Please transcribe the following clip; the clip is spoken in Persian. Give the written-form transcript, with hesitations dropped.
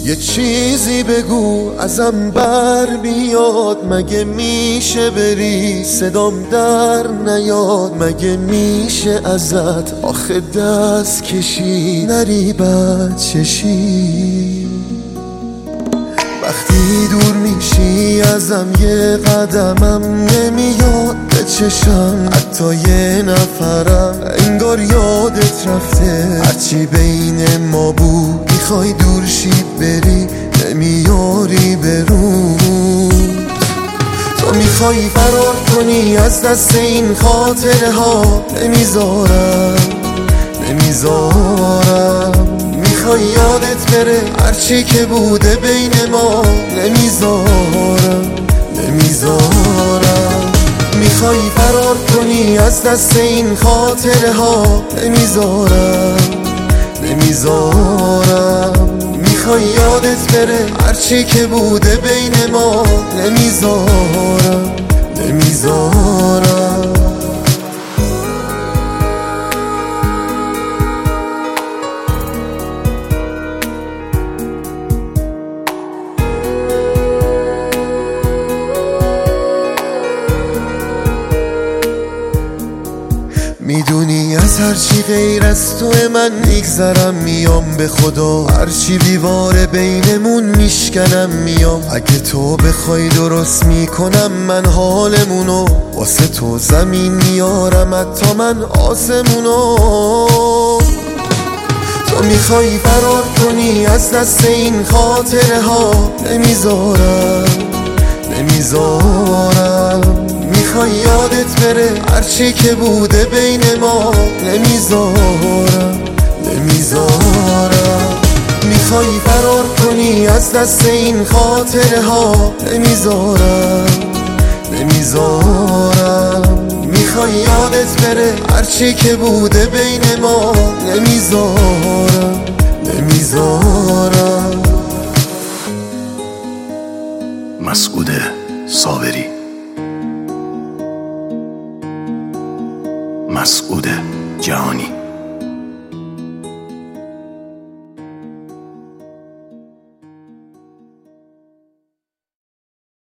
یه چیزی بگو ازم بر بیاد، مگه میشه بری صدام در نیاد؟ مگه میشه ازت آخه دست کشی نری بد چشی؟ وقتی دور میشی ازم یه قدمم نمیاد به چشم، حتی یه نفرم انگار یادت رفته. هرچی بین ما بود میخوای دور شی بری، نمیاری برود. تو میخوای فرار کنی از دست این خاطره ها، نمیذارم. میخوای یادت بره هرچی که بوده بین ما، نمیذارم. میخوای فرار کنی از دست این خاطره ها، نمیذارم. میخوای یادت بره هرچی که بوده بین ما، نمیذارم. میدونی از هرچی غیر از تو من میگذرم، میام به خدا هرچی دیواره بینمون میشکنم میام. اگه تو بخوای درست میکنم من حالمونو، واسه تو زمین میارم حتی من آسمونو. تو میخوای فرار کنی از دست این خاطره ها، نمیذارم. میخوای یادت بره هرچی که بوده بین ما، نمیذارم. میخوای فرار کنی از دست این خاطره ها، نمیذارم. میخوای یادت بره هرچی که بوده بین ما، نمیذارم. مسعود صابری، مسعود جهانی.